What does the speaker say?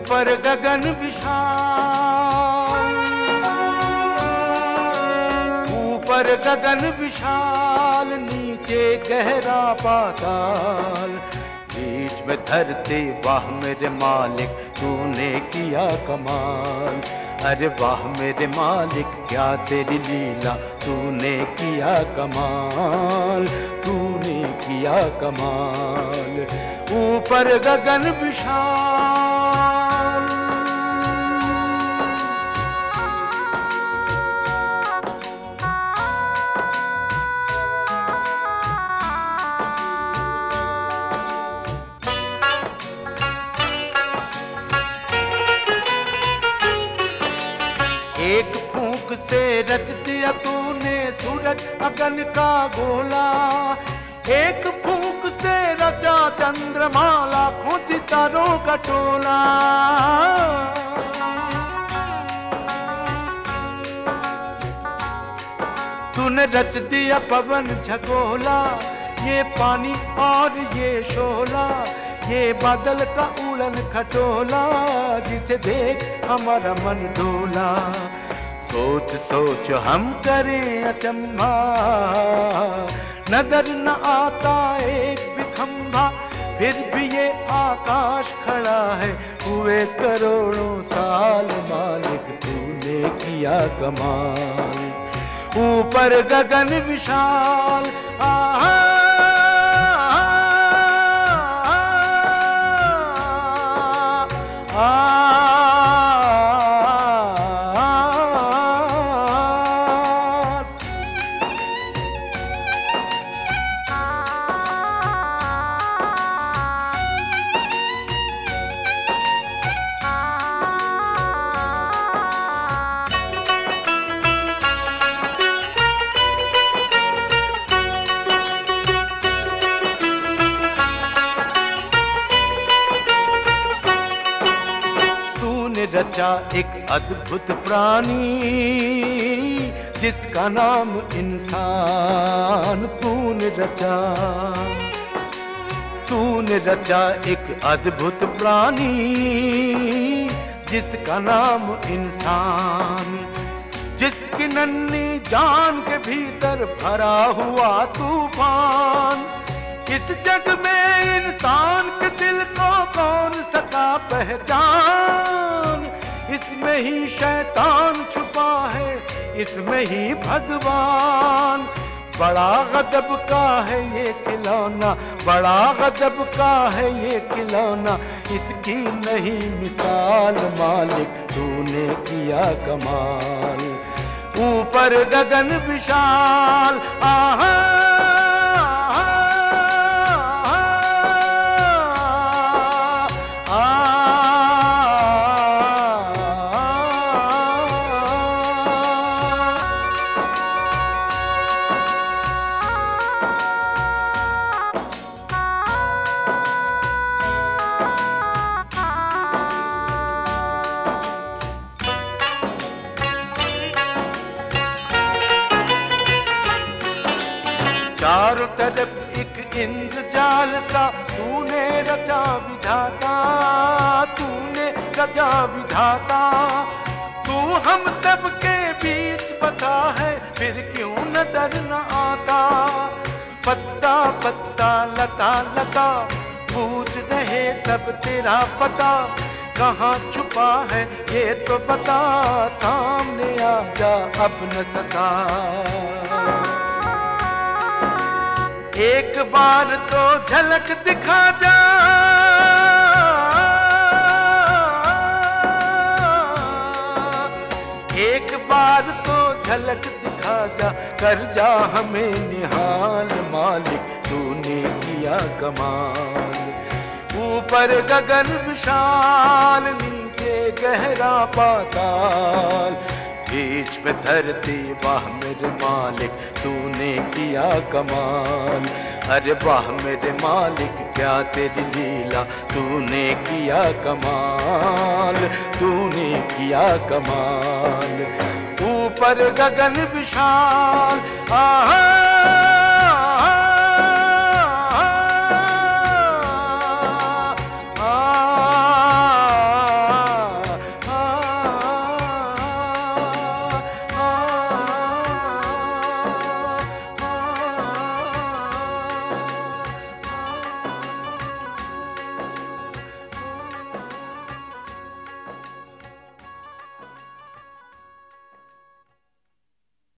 ऊपर गगन विशाल, ऊपर गगन विशाल, नीचे गहरा पाताल, बीच में धरती वाह मेरे मालिक तूने किया कमाल। अरे वाह मेरे मालिक क्या तेरी लीला तूने किया कमाल, तूने किया कमाल। ऊपर गगन विशाल, एक फूंक से रच दिया तूने सूरज अगन का गोला, एक फूंक से रचा चंद्रमा लाखों सितारों का टोला। तूने रच दिया पवन झकोला, ये पानी और ये शोला, ये बादल का उड़न खटोला, जिसे देख हमारा मन डोला। सोच सोच हम करें अचंभा, नजर न आता एक भी खंभा, फिर भी ये आकाश खड़ा है हुए करोड़ों साल। मालिक तूने किया कमाल। ऊपर गगन विशाल, आहा रचा एक अद्भुत प्राणी जिसका नाम इंसान। तूने रचा एक अद्भुत प्राणी जिसका नाम इंसान, जिसकी नन्ही जान के भीतर भरा हुआ तूफान। इस जग में इंसान के दिल को कौन सका पहचान, इसमें ही शैतान छुपा है, इसमें ही भगवान। बड़ा गजब का है ये खिलौना, बड़ा गजब का है ये खिलौना, इसकी नहीं मिसाल। मालिक तूने किया कमाल। ऊपर गगन विशाल, आहा चारों तरफ एक इंद्रजाल सा तूने रचा विधाता, तूने रचा विधाता। तू हम सब के बीच बसा है फिर क्यों नजर न आता। पत्ता पत्ता लता लता पूछ रहे सब तेरा पता, कहाँ छुपा है ये तो बता, सामने आ जा अब न सता। एक बार तो झलक दिखा जा, एक बार तो झलक दिखा जा, कर जा हमें निहाल। मालिक तूने किया कमाल। ऊपर गगन विशाल, नीचे गहरा पाताल, बीच में धरती वाह मेरे मालिक तूने किया कमाल। अरे वाह मेरे मालिक क्या तेरी लीला तूने किया कमाल, तूने किया कमाल। ऊपर गगन विशाल, आहा